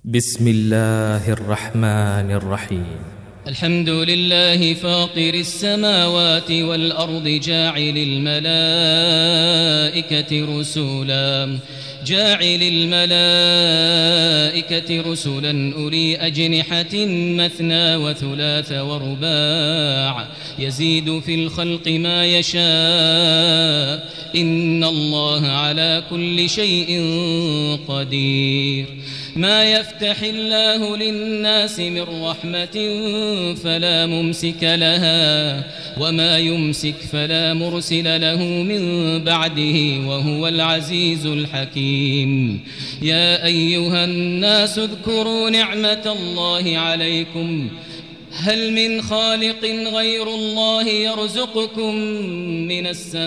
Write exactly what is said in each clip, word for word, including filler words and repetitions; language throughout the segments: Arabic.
بسم الله الرحمن الرحيم. الحمد لله فاطر السماوات والأرض جاعل الملائكة رسلا جاعل الملائكة رسلا أولي أجنحة مثنى وثلاث ورباع يزيد في الخلق ما يشاء إن الله على كل شيء قدير. ما يفتح الله للناس من رحمة فلا ممسك لها وما يمسك فلا مرسل له من بعده وهو العزيز الحكيم. يا أيها الناس اذكروا نعمة الله عليكم هل من خالق غير الله يرزقكم من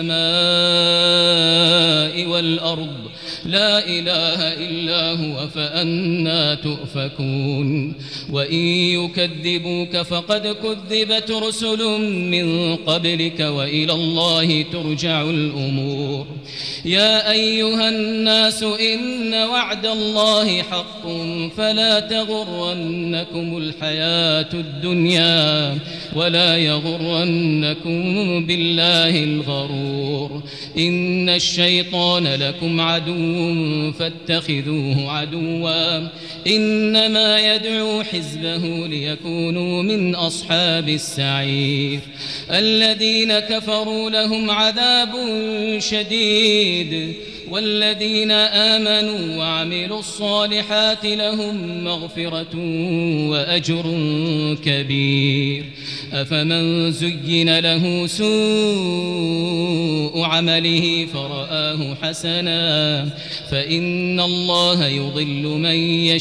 السماء والأرض لا إله إلا هو فأنى تؤفكون. وإن يكذبوك فقد كذبت رسل من قبلك وإلى الله ترجع الأمور. يا أيها الناس إن وعد الله حق فلا تغرنكم الحياة الدنيا ولا يغرنكم بالله الغرور. إن الشيطان لكم عدو فاتخذوه عدوا إنما يدعو حزبه ليكونوا من أصحاب السعير. الذين كفروا لهم عذاب شديد والذين آمنوا وعملوا الصالحات لهم مغفرة وأجر كبير. أفمن زين له سوء عمله فرآه حسنا فإن الله يضل من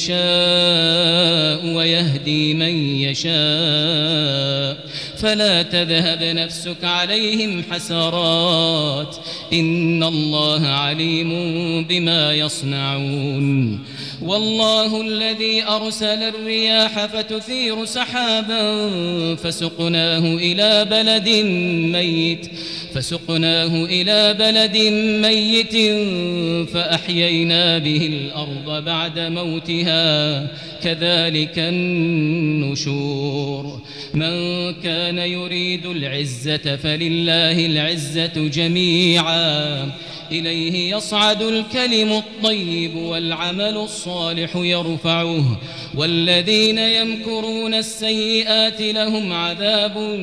يشاء ويهدي من يشاء فلا تذهب نفسك عليهم حسرات إن الله عليم بما يصنعون. والله الذي أرسل الرياح فتثير سحابا فسقناه إلى بلد ميت فسقناه إلى بلد ميت فأحيينا به الأرض بعد موتها كذلك النشور. من كان يريد العزة فلله العزة جميعا إليه يصعد الكلم الطيب والعمل الصالح يرفعه والذين يمكرون السيئات لهم عذاب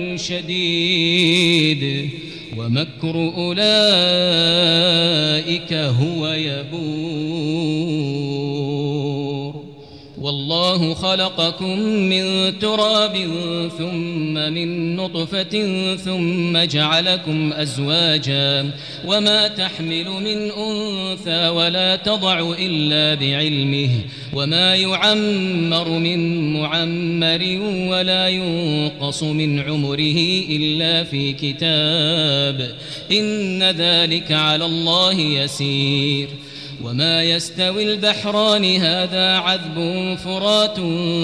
شديد ومكر أولئك هو يبور. والله خلقكم من تراب ثم من نطفة ثم جعلكم أزواجا وما تحمل من أنثى ولا تضع إلا بعلمه وما يعمر من معمر ولا ينقص من عمره إلا في كتاب إن ذلك على الله يسير. وما يستوي البحران هذا عذب فرات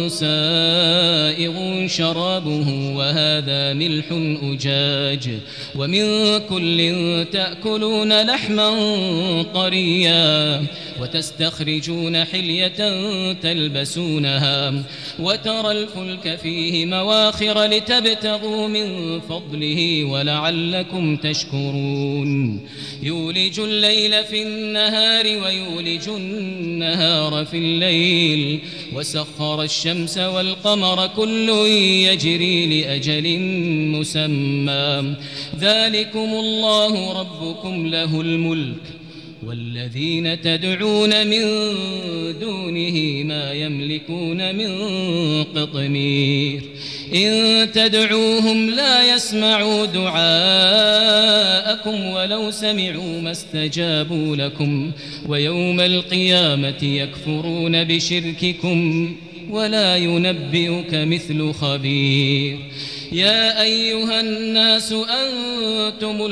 سائغ شرابه وهذا ملح أجاج ومن كل تأكلون لحما طريا وتستخرجون حلية تلبسونها وترى الفلك فيه مواخر لتبتغوا من فضله ولعلكم تشكرون. يولج الليل في النهار ويولج النهار في الليل وسخر الشمس والقمر كل يجري لأجل مسمى ذلكم الله ربكم له الملك والذين تدعون من دونه ما يملكون من قطمير. إن تدعوهم لا يسمعوا دعاءكم ولو سمعوا ما استجابوا لكم ويوم القيامة يكفرون بشرككم ولا ينبئك مثل خبير. يا أيها الناس أنتم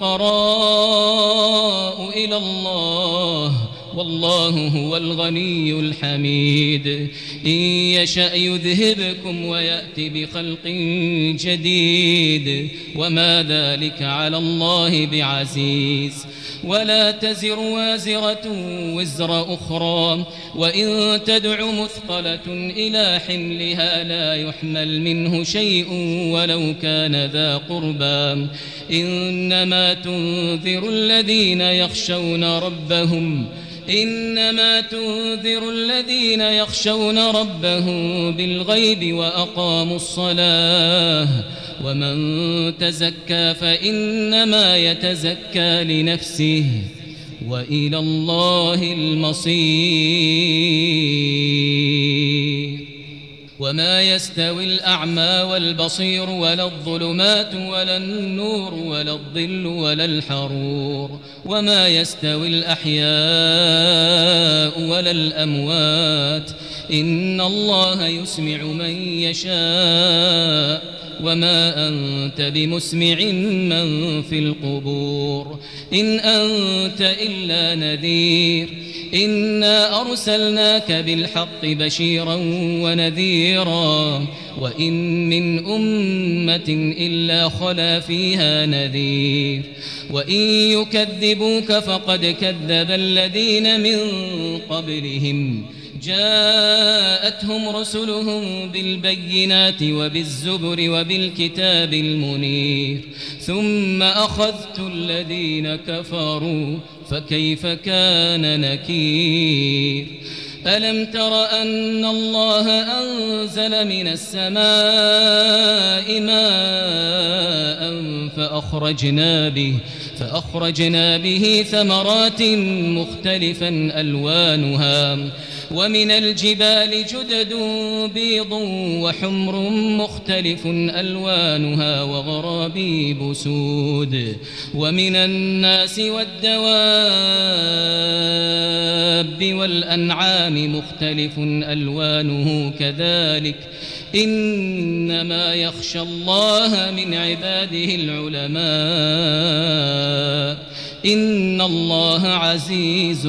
الفقراء إلى الله والله هو الغني الحميد. إن يشأ يذهبكم ويأتي بخلق جديد وما ذلك على الله بعزيز. ولا تزر وازرة وزر أخرى وإن تدع مثقلة إلى حملها لا يحمل منه شيء ولو كان ذا قربى إنما تنذر الذين يخشون ربهم إنما تنذر الذين يخشون ربهم بالغيب وأقاموا الصلاة ومن تزكى فإنما يتزكى لنفسه وإلى الله المصير وما يستوي الأعمى والبصير ولا الظلمات ولا النور ولا الظل ولا الحرور وما يستوي الأحياء ولا الأموات إن الله يسمع من يشاء وما أنت بمسمع من في القبور إن أنت إلا نذير إنا أرسلناك بالحق بشيرا ونذيرا وإن من أمة إلا خلا فيها نذير وإن يكذبوك فقد كذب الذين من قبلهم جاءتهم رسلهم بالبينات وبالزبر وبالكتاب المنير ثم أخذت الذين كفروا فكيف كان نكير ألم تر أن الله أنزل من السماء ماء فأخرجنا به فأخرجنا به ثمرات مختلفا ألوانها ومن الجبال جدد بيض وحمر مختلف ألوانها وغرابيب سود ومن الناس والدواب والأنعام مختلف ألوانه كذلك إنما يخشى الله من عباده العلماء إن الله عزيز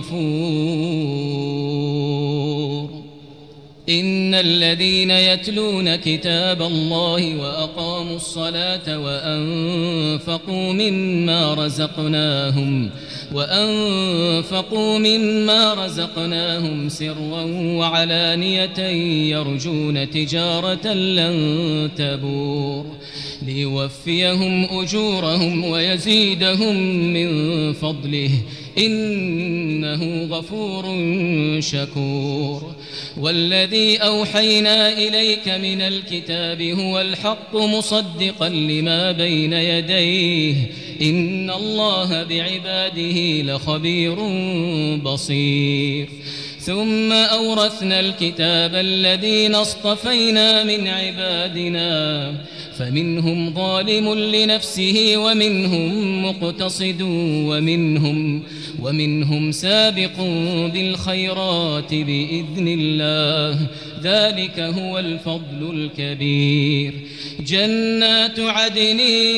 غفور إن الذين يتلون كتاب الله وأقاموا الصلاة وأنفقوا مما رزقناهم وأنفقوا مما رزقناهم سرا وعلانية يرجون تجارة لن تبور ليوفيهم أجورهم ويزيدهم من فضله إنه غفور شكور والذي أوحينا إليك من الكتاب هو الحق مصدقا لما بين يديه إن الله بعباده لخبير بصير ثم أورثنا الكتاب الذين اصطفينا من عبادنا فمنهم ظالم لنفسه ومنهم مقتصد ومنهم ومنهم سابق بالخيرات بإذن الله ذلك هو الفضل الكبير جنات عدن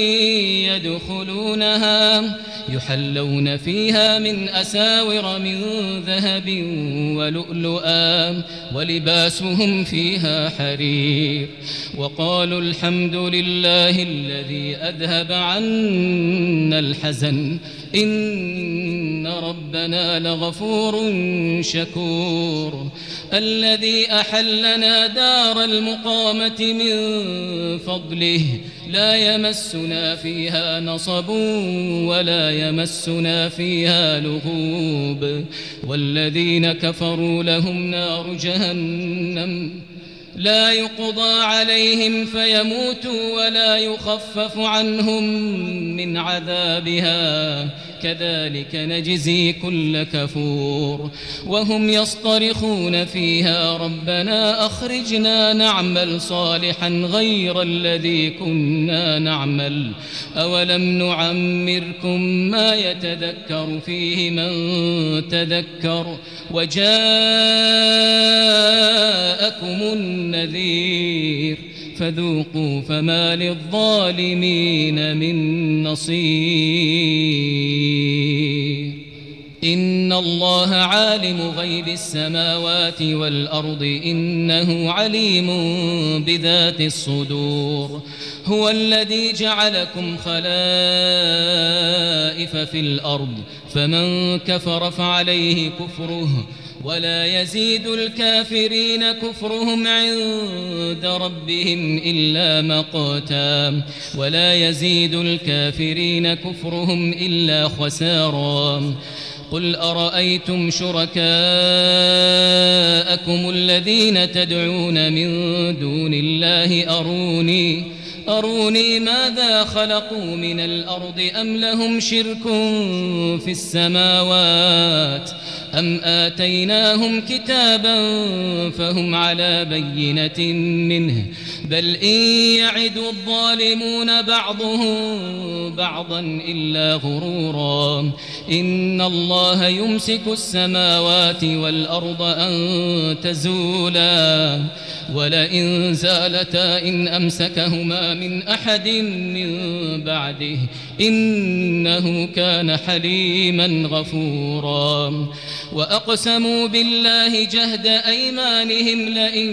يدخلونها يحلون فيها من أساور من ذهب ولؤلؤا ولباسهم فيها حرير وقالوا الحمد لله الذي أذهب عنا الحزن إن ربنا لغفور شكور الذي أحلنا دار المقامة من فضله لا يمسنا فيها نصب ولا يمسنا فيها لغوب والذين كفروا لهم نار جهنم لا يقضى عليهم فيموتوا ولا يخفف عنهم من عذابها كذلك نجزي كل كفور وهم يصطرخون فيها ربنا أخرجنا نعمل صالحا غير الذي كنا نعمل أولم نعمركم ما يتذكر فيه من تذكر وجاءكم النذير فذوقوا فما للظالمين من نصير إن الله عالم غيب السماوات والأرض إنه عليم بذات الصدور هو الذي جعلكم خلائف في الأرض فمن كفر فعليه كفره ولا يزيد الكافرين كفرهم عند ربهم إلا مقتا ولا يزيد الكافرين كفرهم إلا خسارا قل أرأيتم شركاءكم الذين تدعون من دون الله أروني أروني ماذا خلقوا من الأرض أم لهم شرك في السماوات أم آتيناهم كتابا فهم على بينة منه بل إن يعد الظالمون بعضهم بعضا إلا غرورا إن الله يمسك السماوات والأرض أن تزولا ولئن زالتا إن أمسكهما من أحد من بعده إنه كان حليما غفورا وأقسموا بالله جهد أيمانهم لئن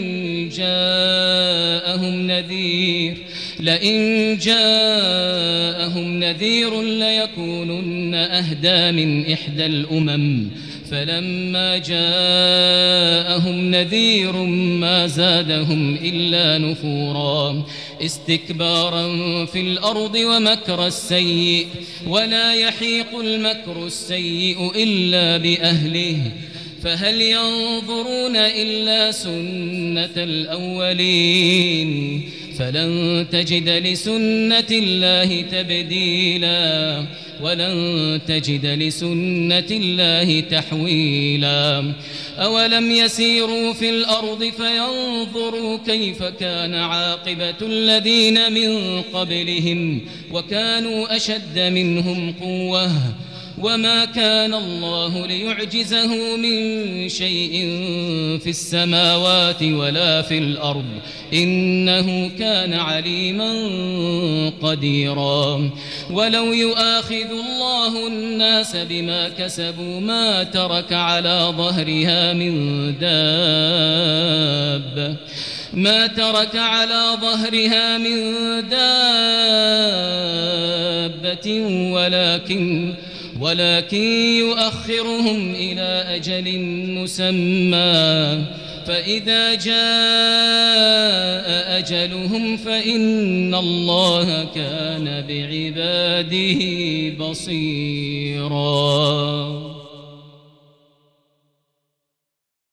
جاءهم نذير لئن جاءهم نذير ليكونن أهدى من إحدى الأمم فلما جاءهم نذير ما زادهم إلا نفورا استكبارا في الأرض ومكر السيء ولا يحيق المكر السيء إلا بأهله فهل ينظرون إلا سنة الأولين فلن تجد لسنة الله تبديلا ولن تجد لسنة الله تحويلا أولم يسيروا في الأرض فينظروا كيف كان عاقبة الذين من قبلهم وكانوا أشد منهم قوة وما كان الله ليعجزه من شيء في السماوات ولا في الأرض إنه كان عليما قديرا ولو يؤاخذ الله الناس بما كسبوا ما ترك على ظهرها من دابة ما ترك على ظهرها من دابة ولكن ولكن يؤخرهم إلى أجل مسمى فإذا جاء أجلهم فإن الله كان بعباده بصيراً.